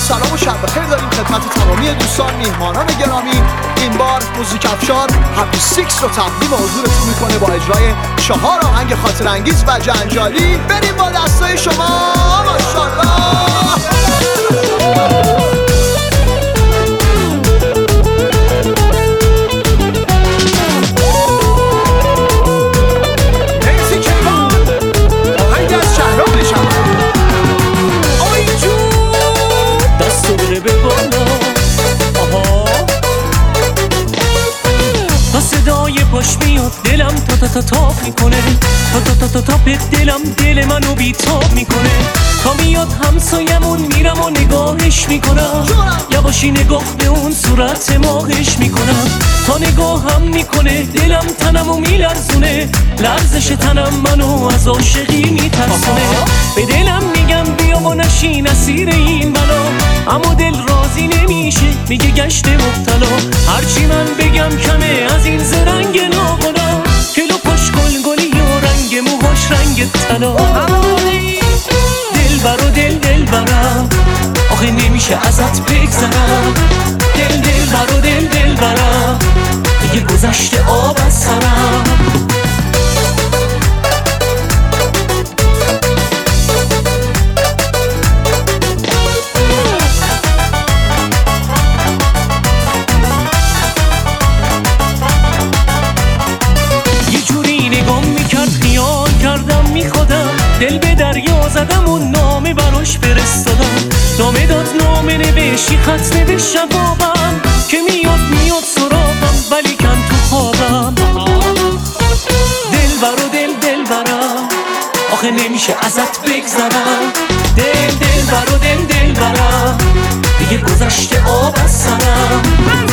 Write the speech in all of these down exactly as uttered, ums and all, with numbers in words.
سلام و شب بخیر داریم خدمت تمامی دوستان میهمانان گرامی. این بار موزیک افشار هپی سیکس رو تقدیم حضورتون میکنه با اجرای چهار آهنگ خاطر انگیز و جنجالی. بریم با دستای شما. ماشاءالله. پاش میاد دلم تا تا تا تاب میکنه، تا تا تا تا تا به دلم دل منو بیتاب میکنه. تا میاد همسایمون میرم و نگاهش میکنم، یواشی نگاه به اون صورت ماهش میکنم. تا نگاهم میکنه دلم تنمو میلرزونه، لرزش تنم منو از عاشقی میترسونه. به دلم میگم بیا و نشین اسیر این بلا، اما دل راضی نمیشه میگه گشت مبتلا. هرچی من بگم کمه از این زرنگ ناقلا، کلو پاش گل گلی و رنگ موهاش رنگ طلا. دل برا دل دل برم آخه نمیشه ازت بگذرم، دل دل برا دل دل برم دیگه گذشته آب از سرم. دل به دریا زدم و نامه براش فرستادم، نامه داد نامه نوشی خط نوشت جوابم که میاد میاد سراغم ولی کن تو خوابم. دل برا دل دل برم آخه نمیشه ازت بگذرم، دل دل برا دل دل برم دیگه گذشته آب از سرم.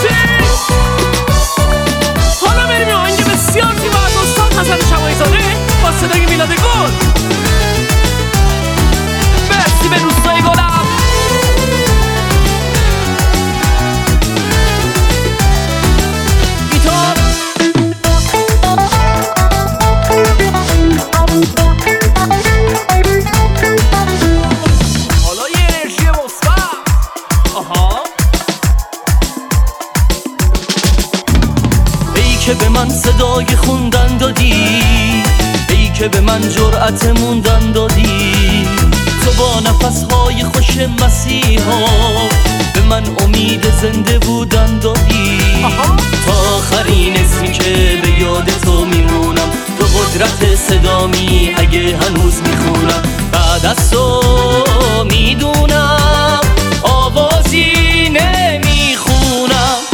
حالا بریم آهنگ بسیار زیبا از استاد حسن شماعی زاده با صدای میلاد گل. مرسی به دوستای گلم. گیتار حالا یه انرژی مثبت. آها ای که به من صدای خوندن دادی، ای که به من جرأت موندن دادی، تو با نفسهای خوش مسیحا به من امید زنده بودن دادی. تا آخرین اسمی که به یاد تو میمونم، تو قدرت صدامی اگه هنوز میخونم. بعد از تو میدونم آوازی نمیخونم.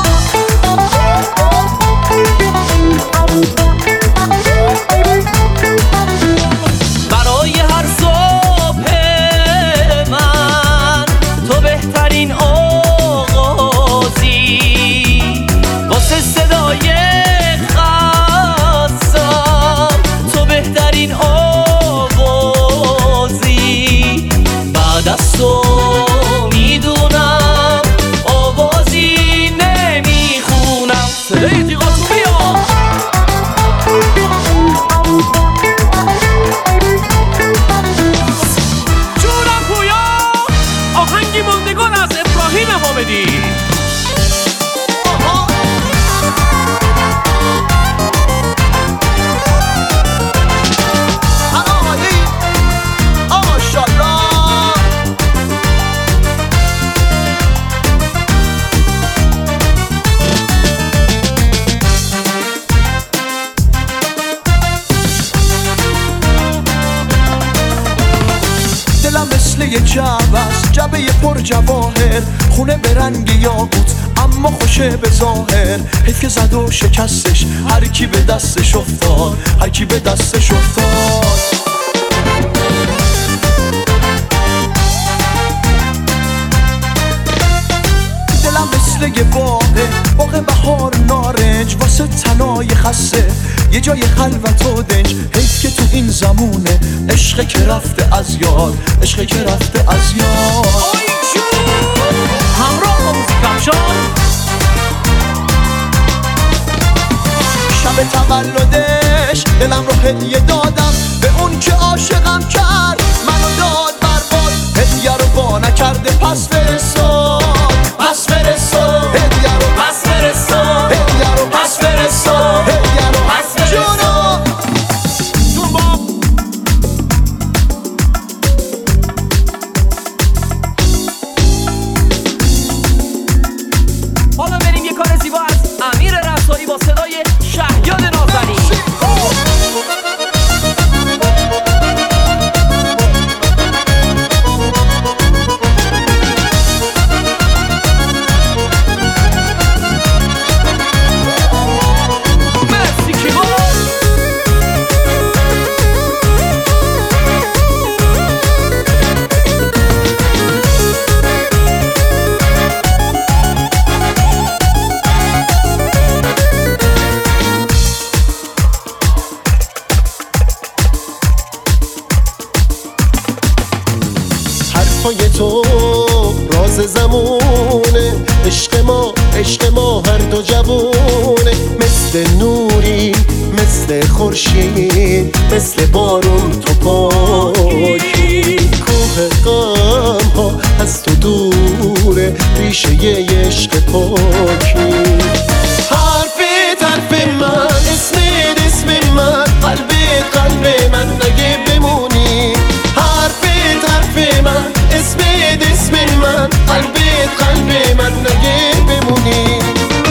برای هر صبح من تو بهترین آغازی، واسه صدای خستم تو بهترین آوازی. بعد از تو میدونم آوازی نمیخونم. صدای تیغاتو بیا. موندگان از ابراهیم حامدی. دلم مثل یه جعبه است، جعبه پر جواهر، خونه به رنگ یاقوت اما خوشه به ظاهر. حیف که زد و شکستش هر کی به دستش افتاد، هر کی به دستش افتاد. دلم مثل یه باغه، باغ بهار نارنج، واسه تنای خسته یه جای خلوت و دنج. حیف که تو این زمونه عشق که رفته از یاد، عشق که رفته از یاد. همراه با موزیک افشار شب تولدش دلم رو هدیه دادم به اون که عاشقم کرد، منو داد برباد، هدیه رو با نکرده پس فرست حرفای تو راز زمونه، عشق ما عشق ما هر دو جوونه، مثل نوری مثل خورشید، مثل بارون تو پاکی، کوه غم ها از تو دوره، ریشه ی عشق پاکی. حرفت حرف من، اسمت اسم من، قلبت قلب من نگه بمونی. حرفت حرف من، اسمت اسم من، قلبت قلب من نگه بمونی.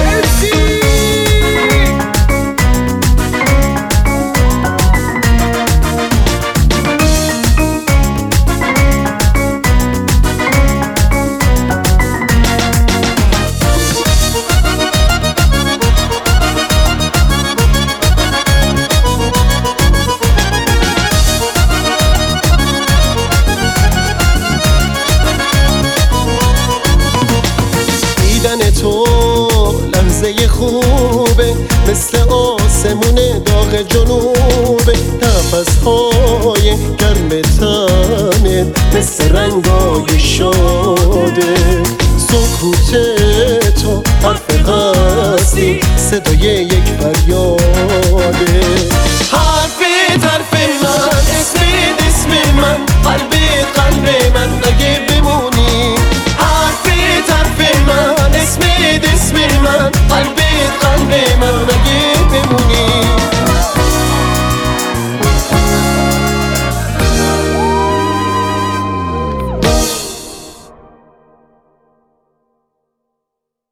تو لحظه خوبه، مثل آسمون داغ جنوبه، نفسهای گرم تنت مثل رنگای شاده، سکوت تو حرف هستی، صدای یک فریاده.